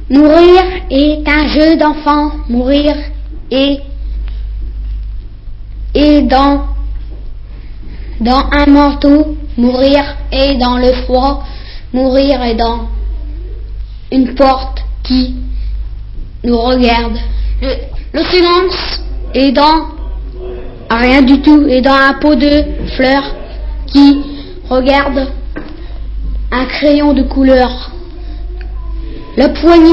Mourir est un jeu d'enfant. Mourir est dans un manteau. Mourir est dans le froid. Mourir est dans une porte qui nous regarde. Le silence est dans rien du tout, est dans un pot de fleurs qui regarde un crayon de couleur. La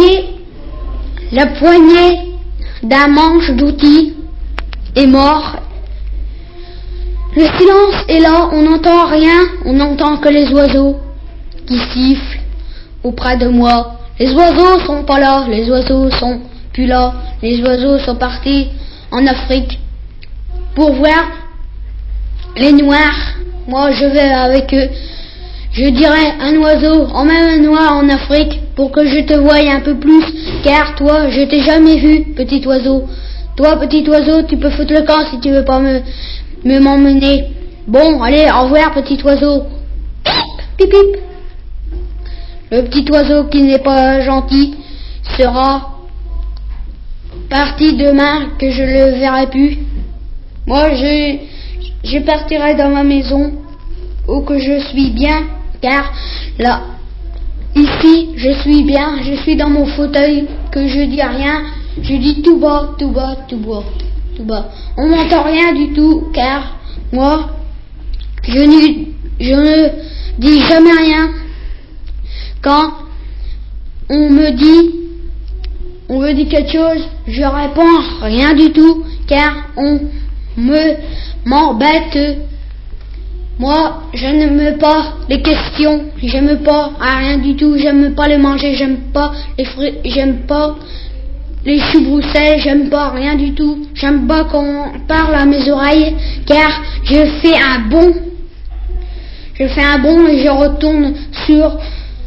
poignée d'un manche d'outils est mort. Le silence est là, on n'entend rien, on n'entend que les oiseaux qui sifflent auprès de moi. Les oiseaux sont pas là, les oiseaux sont plus là, les oiseaux sont partis en Afrique pour voir les noirs. Moi je vais avec eux. Je dirais un oiseau, emmène un noir en Afrique pour que je te voie un peu plus, car toi je t'ai jamais vu, petit oiseau. Toi petit oiseau, tu peux foutre le camp si tu veux pas m'emmener. Bon, allez, au revoir petit oiseau. Pip, pip. Le petit oiseau qui n'est pas gentil sera parti demain, que je le verrai plus. Moi je partirai dans ma maison où que je suis bien, car là ici je suis bien, je suis dans mon fauteuil, que je dis rien, je dis tout bas, tout bas, tout bas, tout bas. On n'entend rien du tout, car moi je ne dis jamais rien. Quand on me dit quelque chose, je réponds rien du tout, car on m'embête. Moi, je n'aime pas les questions, j'aime pas rien du tout, j'aime pas les manger, j'aime pas les fruits, j'aime pas les choux Bruxelles, j'aime pas rien du tout, j'aime pas qu'on parle à mes oreilles, car je fais un bond et je retourne sur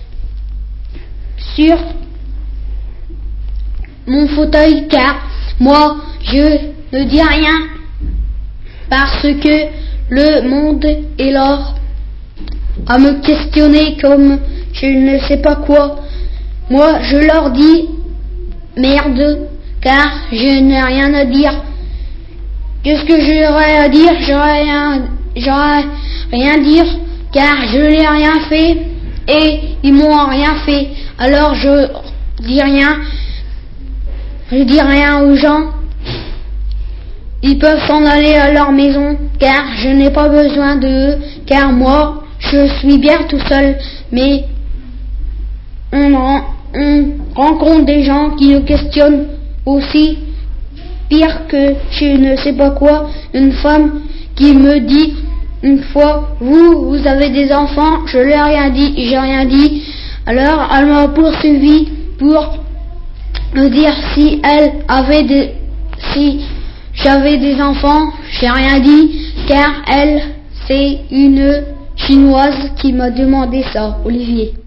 mon fauteuil, car moi je ne dis rien, parce que le monde est là à me questionner comme je ne sais pas quoi. Moi je leur dis merde, car je n'ai rien à dire. Qu'est-ce que j'aurais à dire? J'aurais rien dire, car je n'ai rien fait et ils m'ont rien fait. Alors je dis rien aux gens. Ils peuvent s'en aller à leur maison, car je n'ai pas besoin d'eux, car moi je suis bien tout seul. Mais on rencontre des gens qui nous questionnent aussi, pire que je ne sais pas quoi. Une femme qui me dit une fois, vous avez des enfants? Je lui ai rien dit, j'ai rien dit. Alors elle m'a poursuivi pour me dire si j'avais des enfants. J'ai rien dit, car elle, c'est une chinoise qui m'a demandé ça, Olivier.